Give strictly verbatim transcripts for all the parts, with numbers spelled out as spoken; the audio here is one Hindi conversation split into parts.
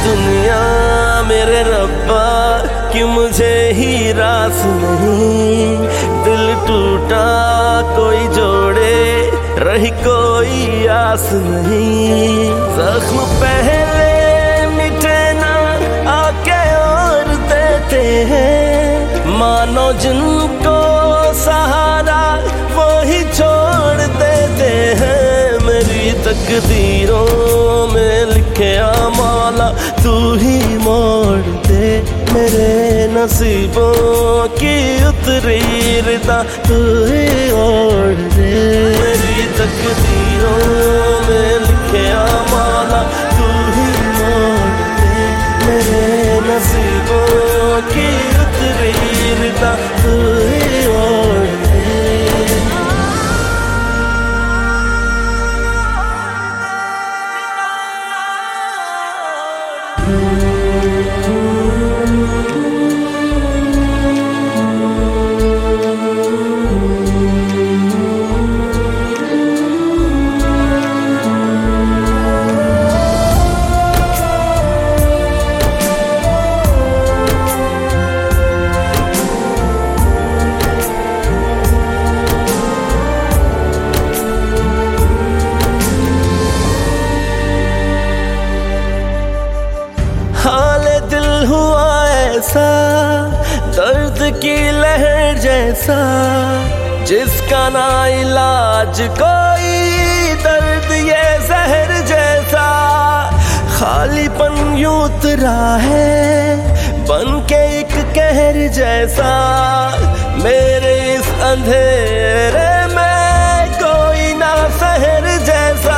दुनिया मेरे रब्बा कि मुझे ही रास नहीं। दिल टूटा कोई जोड़े रही कोई आस नहीं। जख्म पहले मिटे ना आके और देते हैं, मानो जिनको सहारा वो ही छोड़ देते हैं। मेरी तकदीरों में लिखे मौला तू ही मोड़ दे, मेरे नसीबों की उतरी रिदा तू ही ओढ़ दे। मेरी तकदीरों में लिखे मौला तू ही मोड़ दे, मेरे नसीबों की उतरी रिदा तू ही ओढ़ दे। हाले दिल हुआ ऐसा दर्द की लहर जैसा, जिसका ना इलाज कोई, दर्द ये जहर जैसा। खालीपन यूं उतरा है बन के एक कहर जैसा, मेरे इस अंधेरे में कोई ना शहर जैसा।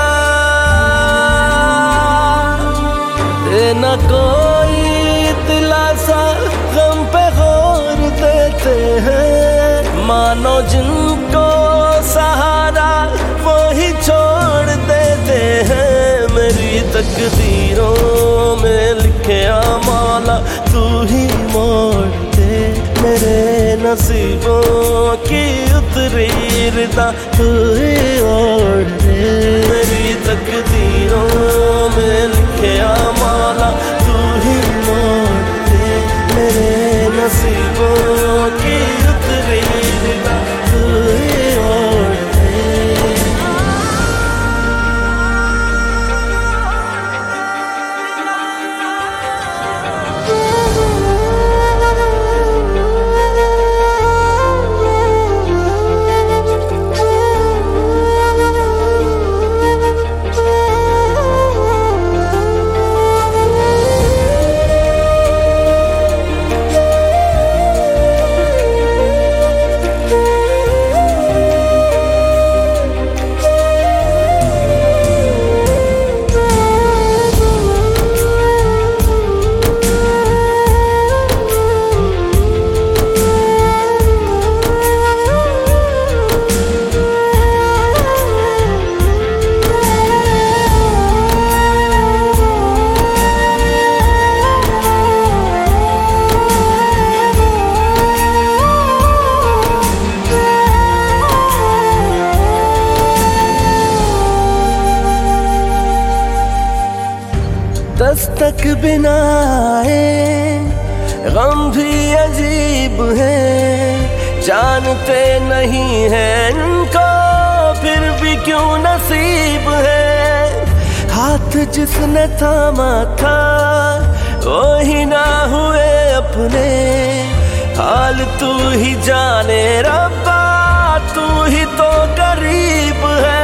न कोई दिलासा गम पे गौर देते हैं, मानो जिनको सहारा वो ही छोड़ देते हैं। मेरी तकदीरों में लिखे मौला तू ही मोड़ दे, मेरे नसीबों की उतरी रिदा तू ही ओढ़ दे। मेरी तकदीरों में लिखे मौला तू ही मोड़ दे, मेरे नसीबों की उतरी रिदा तू ही ओढ़ दे। दस्तक बिना आए गम भी अजीब है, जानते नहीं हैं इनको फिर भी क्यों नसीब है। हाथ जिसने थामा था वो ही ना हुए अपने, हाल तू ही जाने रब्बा तू ही तो करीब है।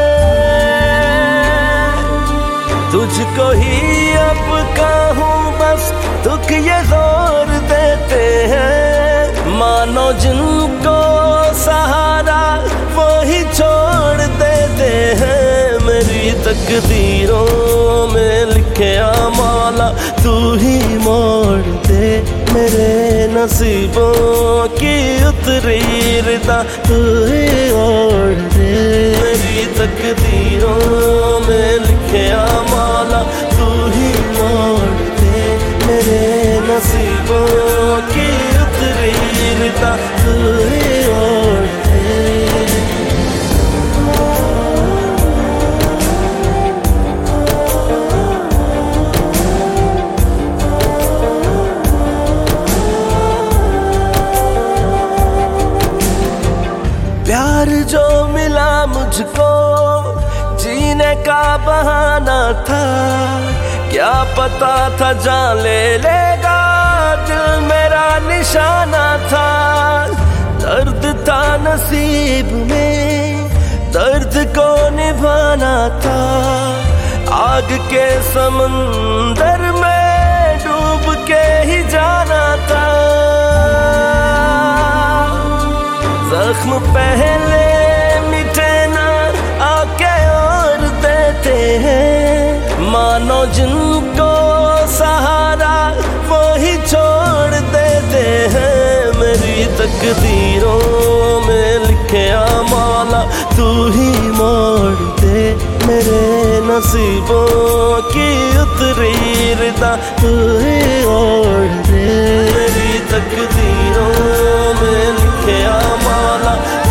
तुझको ही अब कहूँ बस दुख ये जोर देते हैं, मानो जिनको सहारा वो ही छोड़ देते हैं। मेरी तकदीरों में लिखे मौला तू ही मोड़ दे, मेरे नसीबों की उतरी रिदा तू ही ओढ़ दे। मेरी तकदीरों में लिखे मौला तू ही मोड़ दे, मेरे नसीबों की उतरी रिदा तू ही ओढ़ दे। मुझको जीने का बहाना था, क्या पता था जान ले लेगा, दिल मेरा निशाना था। दर्द था नसीब में, दर्द को निभाना था, आग के समंदर में डूब के ही जाना था। जख्म पहले मिटे ना आके और देते हैं, मानो जिनको सहारा वो ही छोड़ देते हैं। मेरी तकदीरों में लिखे मौला तू ही मोड़ दे, मेरे नसीबों की उतरी रिदा तू ही ओढ़ दे। मेरी तकदीरों में लिखे मौला